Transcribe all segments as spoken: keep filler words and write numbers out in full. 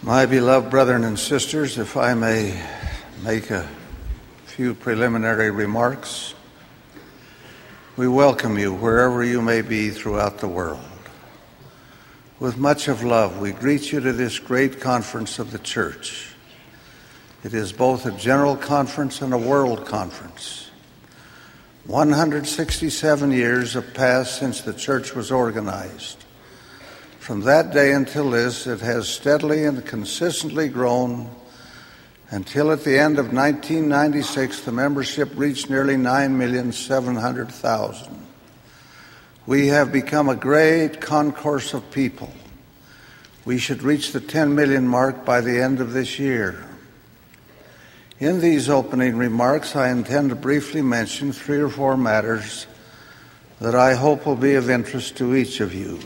My beloved brethren and sisters, if I may make a few preliminary remarks, we welcome you wherever you may be throughout the world. With much of love, we greet you to this great conference of the church. It is both a general conference and a world conference. one hundred sixty-seven years have passed since the church was organized. From that day until this, it has steadily and consistently grown until at the end of nineteen ninety-six, the membership reached nearly nine million seven hundred thousand. We have become a great concourse of people. We should reach the ten million mark by the end of this year. In these opening remarks, I intend to briefly mention three or four matters that I hope will be of interest to each of you.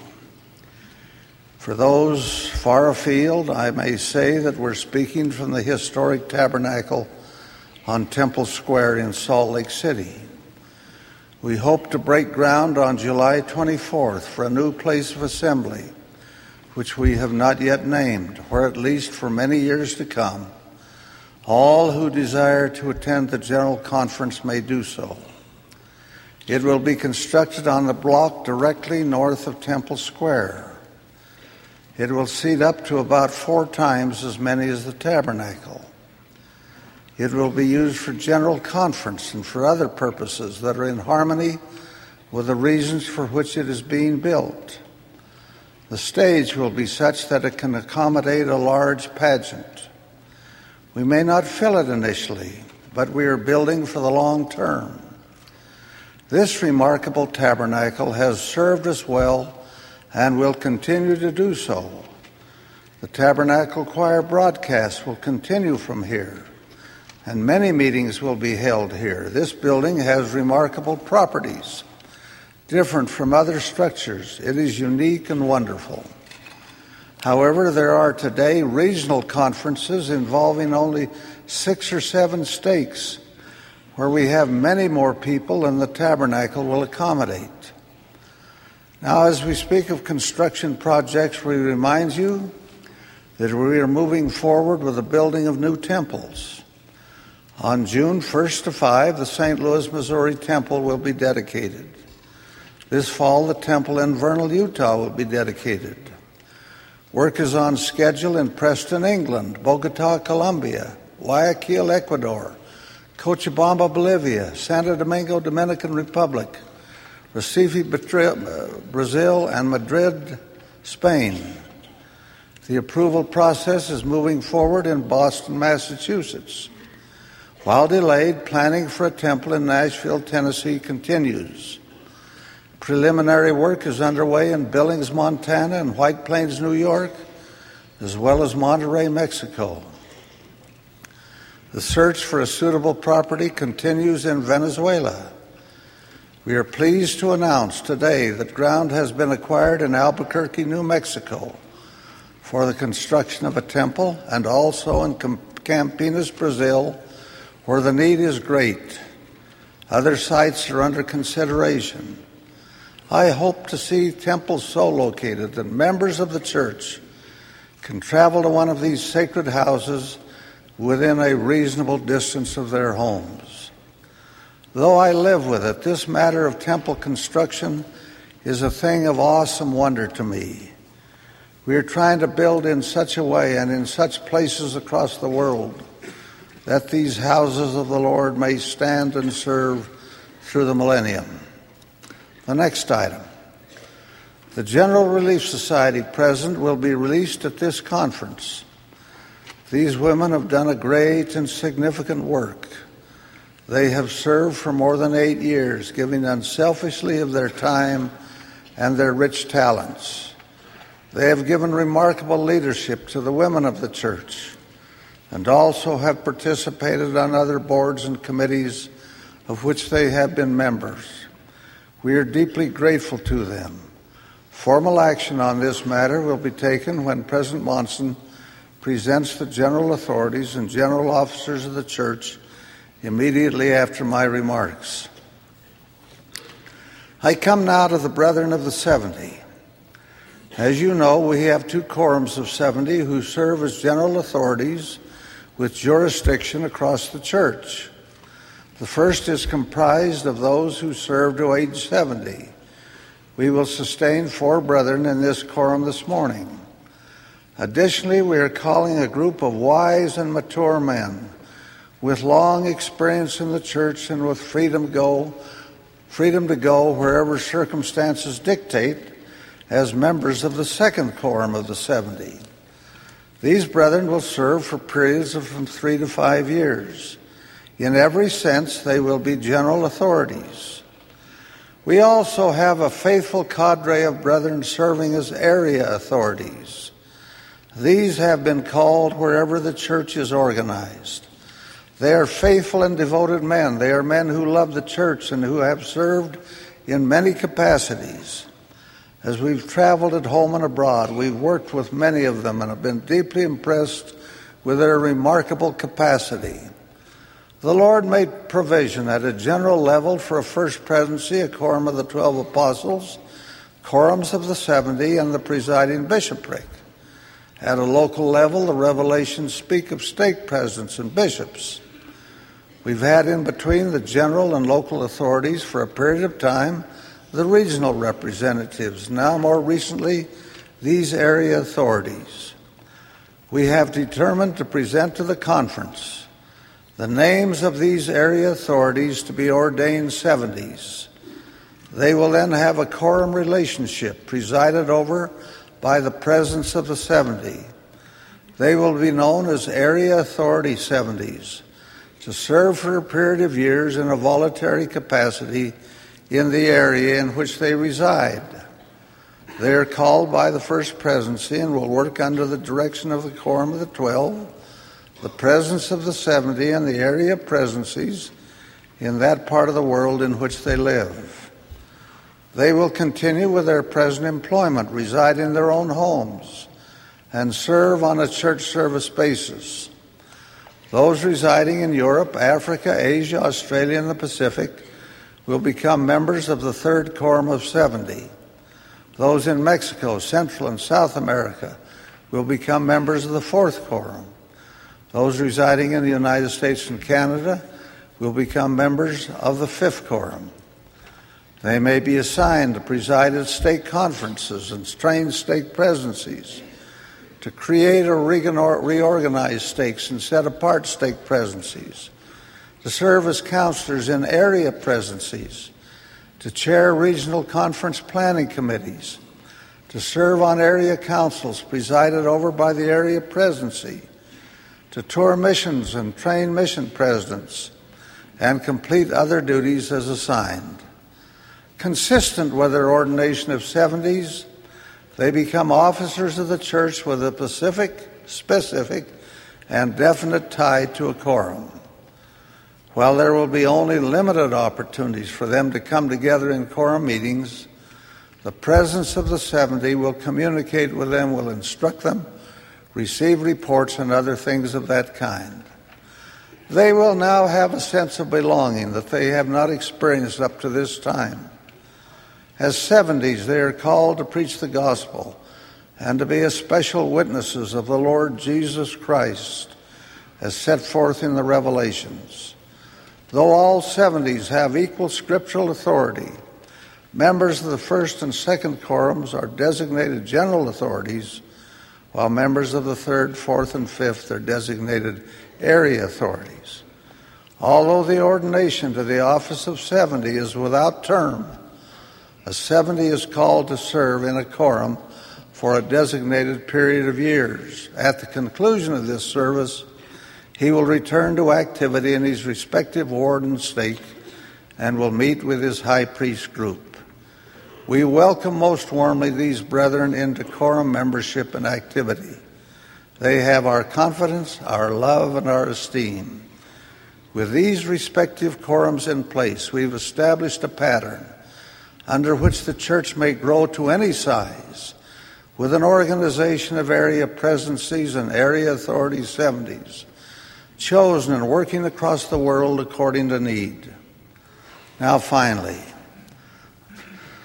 For those far afield, I may say that we're speaking from the historic tabernacle on Temple Square in Salt Lake City. We hope to break ground on July twenty-fourth for a new place of assembly, which we have not yet named, where at least for many years to come, all who desire to attend the General Conference may do so. It will be constructed on the block directly north of Temple Square. It will seat up to about four times as many as the tabernacle. It will be used for general conference and for other purposes that are in harmony with the reasons for which it is being built. The stage will be such that it can accommodate a large pageant. We may not fill it initially, but we are building for the long term. This remarkable tabernacle has served us well and will continue to do so. The Tabernacle Choir broadcast will continue from here, and many meetings will be held here. This building has remarkable properties, different from other structures. It is unique and wonderful. However, there are today regional conferences involving only six or seven stakes, where we have many more people than the tabernacle will accommodate. Now, as we speak of construction projects, we remind you that we are moving forward with the building of new temples. On June first to fifth, the Saint Louis, Missouri temple will be dedicated. This fall, the temple in Vernal, Utah will be dedicated. Work is on schedule in Preston, England, Bogota, Colombia, Guayaquil, Ecuador, Cochabamba, Bolivia, Santo Domingo, Dominican Republic, Recife, Brazil, and Madrid, Spain. The approval process is moving forward in Boston, Massachusetts. While delayed, planning for a temple in Nashville, Tennessee continues. Preliminary work is underway in Billings, Montana, and White Plains, New York, as well as Monterrey, Mexico. The search for a suitable property continues in Venezuela. We are pleased to announce today that ground has been acquired in Albuquerque, New Mexico, for the construction of a temple, and also in Campinas, Brazil, where the need is great. Other sites are under consideration. I hope to see temples so located that members of the church can travel to one of these sacred houses within a reasonable distance of their homes. Though I live with it, this matter of temple construction is a thing of awesome wonder to me. We are trying to build in such a way and in such places across the world that these houses of the Lord may stand and serve through the millennium. The next item. The General Relief Society president will be released at this conference. These women have done a great and significant work. They have served for more than eight years, giving unselfishly of their time and their rich talents. They have given remarkable leadership to the women of the church and also have participated on other boards and committees of which they have been members. We are deeply grateful to them. Formal action on this matter will be taken when President Monson presents the general authorities and general officers of the church immediately after my remarks. I come now to the brethren of the seventy. As you know, we have two quorums of seventy who serve as general authorities with jurisdiction across the church. The first is comprised of those who serve to age seventy. We will sustain four brethren in this quorum this morning. Additionally, we are calling a group of wise and mature men with long experience in the church and with freedom to go, freedom to go wherever circumstances dictate, as members of the second quorum of the seventy. These brethren will serve for periods of from three to five years. In every sense, they will be general authorities. We also have a faithful cadre of brethren serving as area authorities. These have been called wherever the church is organized. They are faithful and devoted men. They are men who love the church and who have served in many capacities. As we've traveled at home and abroad, we've worked with many of them and have been deeply impressed with their remarkable capacity. The Lord made provision at a general level for a first presidency, a quorum of the twelve apostles, quorums of the seventy, and the presiding bishopric. At a local level, the revelations speak of stake presidents and bishops. We've had in between the general and local authorities for a period of time the regional representatives, now more recently these area authorities. We have determined to present to the conference the names of these area authorities to be ordained seventies. They will then have a quorum relationship presided over by the presence of the seventy. They will be known as area authority seventies, to serve for a period of years in a voluntary capacity in the area in which they reside. They are called by the first presidency and will work under the direction of the quorum of the twelve, the presence of the seventy, and the area presidencies in that part of the world in which they live. They will continue with their present employment, reside in their own homes, and serve on a church service basis. Those residing in Europe, Africa, Asia, Australia, and the Pacific will become members of the third quorum of seventy. Those in Mexico, Central, and South America will become members of the fourth quorum. Those residing in the United States and Canada will become members of the fifth quorum. They may be assigned to preside at stake conferences and train stake presidencies, to create or reorganize stakes and set apart stake presidencies, to serve as counselors in area presidencies, to chair regional conference planning committees, to serve on area councils presided over by the area presidency, to tour missions and train mission presidents, and complete other duties as assigned. Consistent with their ordination of seventies, they become officers of the church with a specific, specific, and definite tie to a quorum. While there will be only limited opportunities for them to come together in quorum meetings, the presence of the seventy will communicate with them, will instruct them, receive reports, and other things of that kind. They will now have a sense of belonging that they have not experienced up to this time. As seventies, they are called to preach the gospel and to be as special witnesses of the Lord Jesus Christ as set forth in the Revelations. Though all seventies have equal scriptural authority, members of the first and second quorums are designated general authorities, while members of the third, fourth, and fifth are designated area authorities. Although the ordination to the office of seventy is without term, a seventy is called to serve in a quorum for a designated period of years. At the conclusion of this service, he will return to activity in his respective ward and stake and will meet with his high priest group. We welcome most warmly these brethren into quorum membership and activity. They have our confidence, our love, and our esteem. With these respective quorums in place, we've established a pattern under which the church may grow to any size, with an organization of area presidencies and area authority seventies, chosen and working across the world according to need. Now finally,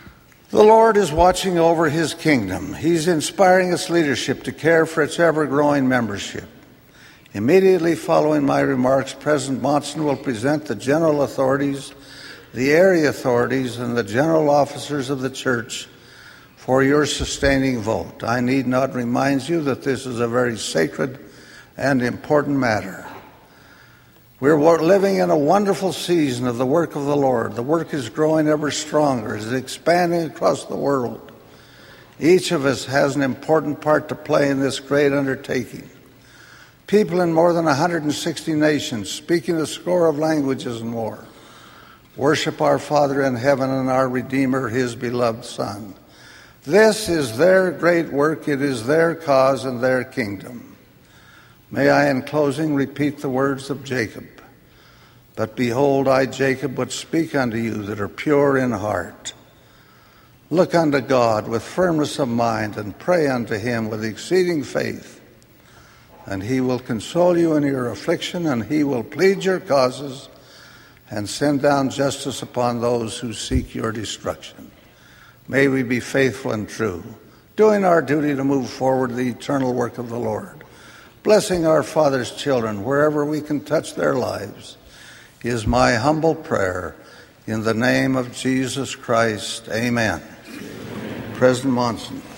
The Lord is watching over his kingdom. He's inspiring its leadership to care for its ever-growing membership. Immediately following my remarks, President Monson will present the general authorities, the area authorities, and the general officers of the church for your sustaining vote. I need not remind you that this is a very sacred and important matter. We're living in a wonderful season of the work of the Lord. The work is growing ever stronger. It's expanding across the world. Each of us has an important part to play in this great undertaking. People in more than one hundred sixty nations, speaking a score of languages and more, worship our Father in heaven and our Redeemer, his beloved Son. This is their great work. It is their cause and their kingdom. May I, in closing, repeat the words of Jacob. But behold, I, Jacob, would speak unto you that are pure in heart. Look unto God with firmness of mind, and pray unto him with exceeding faith. And he will console you in your affliction, and he will plead your causes, and send down justice upon those who seek your destruction. May we be faithful and true, doing our duty to move forward the eternal work of the Lord, blessing our Father's children wherever we can touch their lives, is my humble prayer. In the name of Jesus Christ, amen. Amen. President Monson.